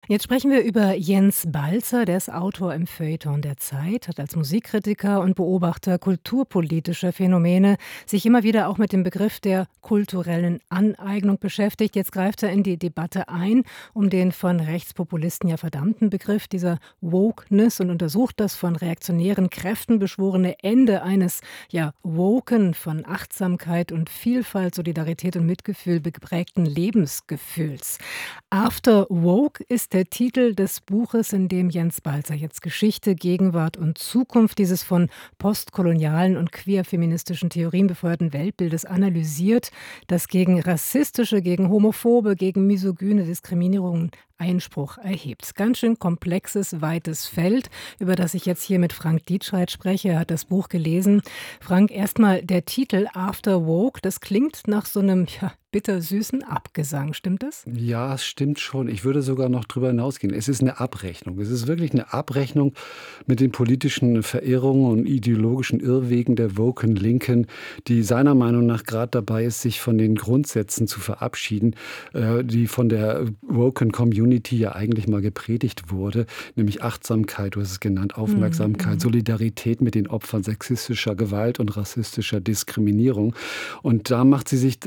Jetzt sprechen wir über Jens Balzer, der ist Autor im Feuilleton der Zeit, hat als Musikkritiker und Beobachter kulturpolitischer Phänomene sich immer wieder auch mit dem Begriff der kulturellen Aneignung beschäftigt. Jetzt greift er in die Debatte ein, um den von Rechtspopulisten ja verdammten Begriff dieser Wokeness und untersucht das von reaktionären Kräften beschworene Ende eines Woken, von Achtsamkeit und Vielfalt, Solidarität und Mitgefühl geprägten Lebensgefühls. After Woke ist der Titel des Buches, in dem Jens Balzer jetzt Geschichte, Gegenwart und Zukunft dieses von postkolonialen und queer-feministischen Theorien befeuerten Weltbildes analysiert, das gegen rassistische, gegen homophobe, gegen misogyne Diskriminierungen Einspruch erhebt. Ganz schön komplexes, weites Feld, über das ich jetzt hier mit Frank Dietschreit spreche. Er hat das Buch gelesen. Frank, erstmal der Titel After Woke, das klingt nach so einem bittersüßen Abgesang. Stimmt das? Ja, es stimmt schon. Ich würde sogar noch drüber hinausgehen. Es ist eine Abrechnung. Es ist wirklich eine Abrechnung mit den politischen Verirrungen und ideologischen Irrwegen der woken Linken, die seiner Meinung nach gerade dabei ist, sich von den Grundsätzen zu verabschieden, die von der woken Community ja eigentlich mal gepredigt wurde, nämlich Achtsamkeit, du hast es genannt, Aufmerksamkeit, Solidarität mit den Opfern sexistischer Gewalt und rassistischer Diskriminierung. Und da macht sie sich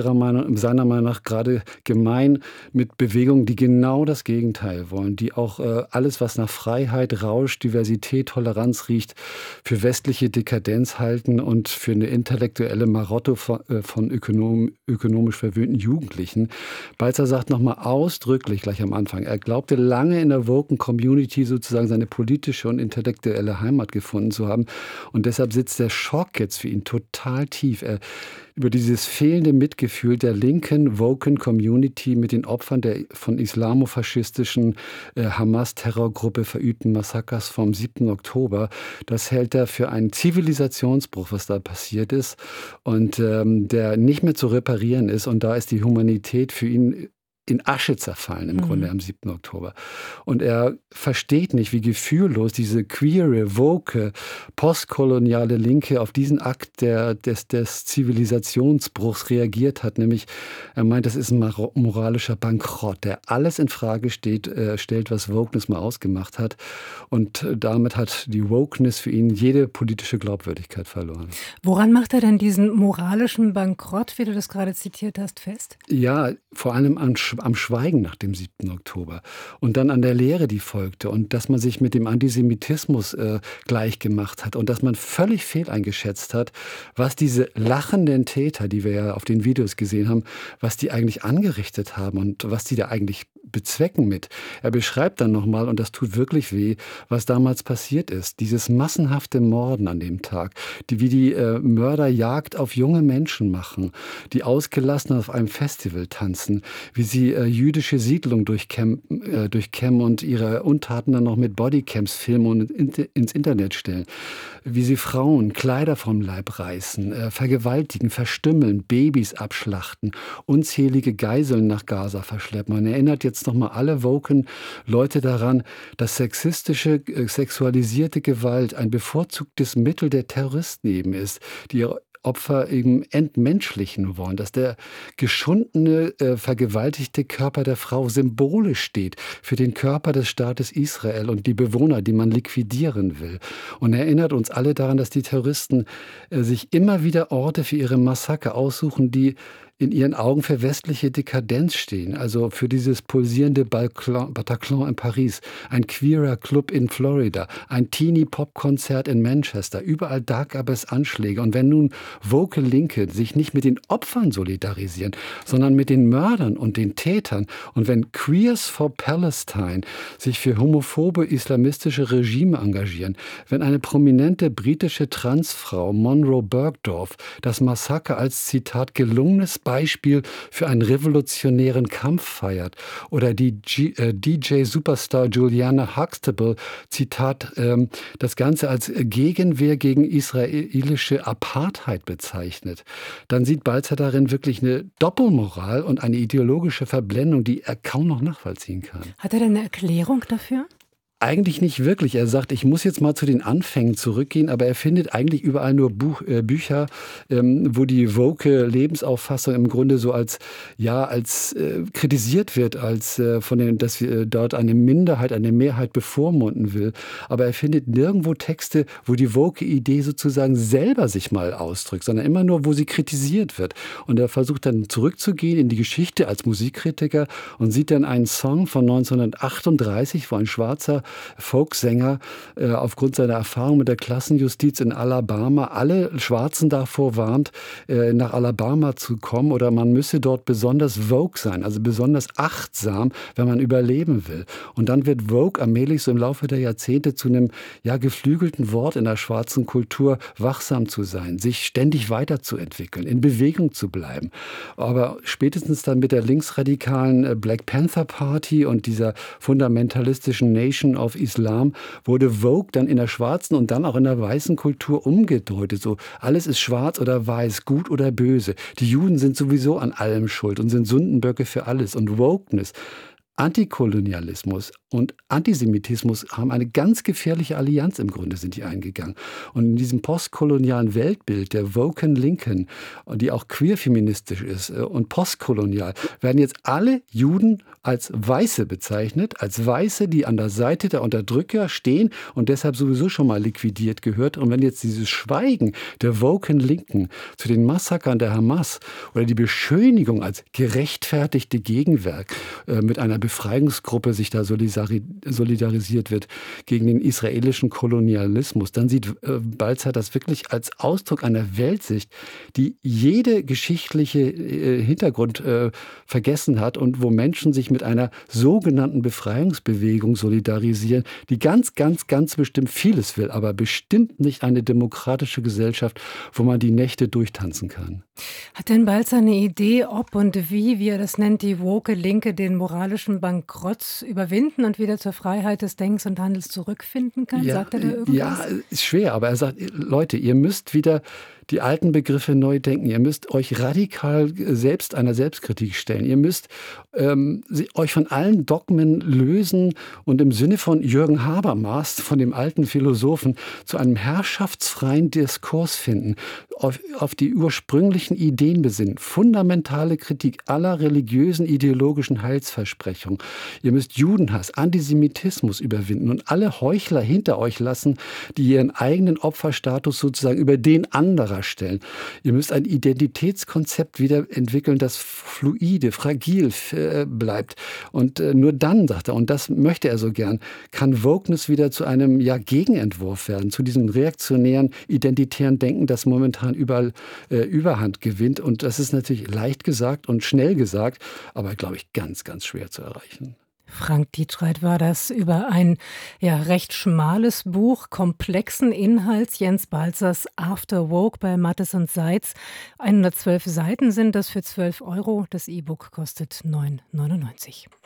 seiner Meinung nach gerade gemein mit Bewegungen, die genau das Gegenteil wollen, die auch alles, was nach Freiheit, Rausch, Diversität, Toleranz riecht, für westliche Dekadenz halten und für eine intellektuelle Marotte von ökonomisch verwöhnten Jugendlichen. Balzer sagt nochmal ausdrücklich gleich am Anfang, er glaubte lange in der woken Community sozusagen seine politische und intellektuelle Heimat gefunden zu haben und deshalb sitzt der Schock jetzt für ihn total tief. Über dieses fehlende Mitgefühl der linken woken Community mit den Opfern der von islamofaschistischen Hamas-Terrorgruppe verübten Massakers vom 7. Oktober. Das hält er für einen Zivilisationsbruch, was da passiert ist und der nicht mehr zu reparieren ist. Und da ist die Humanität für ihn in Asche zerfallen im Grunde am 7. Oktober. Und er versteht nicht, wie gefühllos diese queere, woke, postkoloniale Linke auf diesen Akt des Zivilisationsbruchs reagiert hat. Nämlich, er meint, das ist ein moralischer Bankrott, der alles in Frage stellt, was Wokeness mal ausgemacht hat. Und damit hat die Wokeness für ihn jede politische Glaubwürdigkeit verloren. Woran macht er denn diesen moralischen Bankrott, wie du das gerade zitiert hast, fest? Ja, vor allem am Schweigen nach dem 7. Oktober und dann an der Lehre, die folgte und dass man sich mit dem Antisemitismus gleichgemacht hat und dass man völlig fehleingeschätzt hat, was diese lachenden Täter, die wir ja auf den Videos gesehen haben, was die eigentlich angerichtet haben und was die da eigentlich bezwecken mit. Er beschreibt dann nochmal, und das tut wirklich weh, was damals passiert ist. Dieses massenhafte Morden an dem Tag, wie die Mörder Jagd auf junge Menschen machen, die ausgelassen auf einem Festival tanzen, wie sie jüdische Siedlungen durchkämmen und ihre Untaten dann noch mit Bodycams filmen und ins Internet stellen. Wie sie Frauen Kleider vom Leib reißen, vergewaltigen, verstümmeln, Babys abschlachten, unzählige Geiseln nach Gaza verschleppen. Man erinnert jetzt nochmal alle woken Leute daran, dass sexistische, sexualisierte Gewalt ein bevorzugtes Mittel der Terroristen eben ist, die Opfer eben entmenschlichen wollen, dass der geschundene, vergewaltigte Körper der Frau symbolisch steht für den Körper des Staates Israel und die Bewohner, die man liquidieren will. Und erinnert uns alle daran, dass die Terroristen sich immer wieder Orte für ihre Massaker aussuchen, die in ihren Augen für westliche Dekadenz stehen, also für dieses pulsierende Bataclan in Paris, ein queerer Club in Florida, ein Teenie-Pop-Konzert in Manchester. Überall da gab es Anschläge. Und wenn nun woke Linke sich nicht mit den Opfern solidarisieren, sondern mit den Mördern und den Tätern und wenn Queers for Palestine sich für homophobe islamistische Regime engagieren, wenn eine prominente britische Transfrau Monroe Bergdorf das Massaker als, Zitat, gelungenes Beispiel für einen revolutionären Kampf feiert. Oder die DJ-Superstar Juliana Huxtable, Zitat, das Ganze als Gegenwehr gegen israelische Apartheid bezeichnet. Dann sieht Balzer darin wirklich eine Doppelmoral und eine ideologische Verblendung, die er kaum noch nachvollziehen kann. Hat er denn eine Erklärung dafür? Eigentlich nicht wirklich. Er sagt, ich muss jetzt mal zu den Anfängen zurückgehen, aber er findet eigentlich überall nur Bücher, wo die woke Lebensauffassung im Grunde so als kritisiert wird, als dass wir dort eine Minderheit, eine Mehrheit bevormunden will. Aber er findet nirgendwo Texte, wo die woke Idee sozusagen selber sich mal ausdrückt, sondern immer nur, wo sie kritisiert wird. Und er versucht dann zurückzugehen in die Geschichte als Musikkritiker und sieht dann einen Song von 1938, wo ein schwarzer Folksänger aufgrund seiner Erfahrung mit der Klassenjustiz in Alabama alle Schwarzen davor warnt, nach Alabama zu kommen, oder man müsse dort besonders Vogue sein, also besonders achtsam, wenn man überleben will. Und dann wird Vogue allmählich so im Laufe der Jahrzehnte zu einem geflügelten Wort in der schwarzen Kultur, wachsam zu sein, sich ständig weiterzuentwickeln, in Bewegung zu bleiben. Aber spätestens dann mit der linksradikalen Black Panther Party und dieser fundamentalistischen Nation of Islam wurde Vogue dann in der schwarzen und dann auch in der weißen Kultur umgedeutet. So, alles ist schwarz oder weiß, gut oder böse. Die Juden sind sowieso an allem schuld und sind Sündenböcke für alles. Und Wokeness, Antikolonialismus und Antisemitismus haben eine ganz gefährliche Allianz im Grunde, sind die eingegangen. Und in diesem postkolonialen Weltbild der woken Linken, die auch queer-feministisch ist und postkolonial, werden jetzt alle Juden als Weiße bezeichnet, als Weiße, die an der Seite der Unterdrücker stehen und deshalb sowieso schon mal liquidiert gehört. Und wenn jetzt dieses Schweigen der woken Linken zu den Massakern der Hamas oder die Beschönigung als gerechtfertigte Gegenwerk mit einer Befreiungsgruppe sich da solidarisiert wird gegen den israelischen Kolonialismus, dann sieht Balzer das wirklich als Ausdruck einer Weltsicht, die jede geschichtliche Hintergrund vergessen hat und wo Menschen sich mit einer sogenannten Befreiungsbewegung solidarisieren, die ganz, ganz, ganz bestimmt vieles will, aber bestimmt nicht eine demokratische Gesellschaft, wo man die Nächte durchtanzen kann. Hat denn Balzer eine Idee, ob und wie er das nennt, die woke Linke den moralischen Bankrott überwinden und wieder zur Freiheit des Denkens und Handels zurückfinden kann? Sagt er da irgendwas? Ja, ist schwer, aber er sagt, Leute, ihr müsst wieder die alten Begriffe neu denken. Ihr müsst euch radikal selbst einer Selbstkritik stellen. Ihr müsst euch von allen Dogmen lösen und im Sinne von Jürgen Habermas, von dem alten Philosophen, zu einem herrschaftsfreien Diskurs finden, auf die ursprünglichen Ideen besinnen. Fundamentale Kritik aller religiösen, ideologischen Heilsversprechungen. Ihr müsst Judenhass, Antisemitismus überwinden und alle Heuchler hinter euch lassen, die ihren eigenen Opferstatus sozusagen über den anderer stellen. Ihr müsst ein Identitätskonzept wieder entwickeln, das fluide, fragil bleibt. Und nur dann, sagt er, und das möchte er so gern, kann Wokeness wieder zu einem Gegenentwurf werden, zu diesem reaktionären, identitären Denken, das momentan überall Überhand gewinnt. Und das ist natürlich leicht gesagt und schnell gesagt, aber, glaube ich, ganz, ganz schwer zu erreichen. Frank Dietreit war das über ein recht schmales Buch komplexen Inhalts, Jens Balzers After Woke bei Mattes und Seitz. 112 Seiten sind das für 12 €. Das E-Book kostet 9,99 €.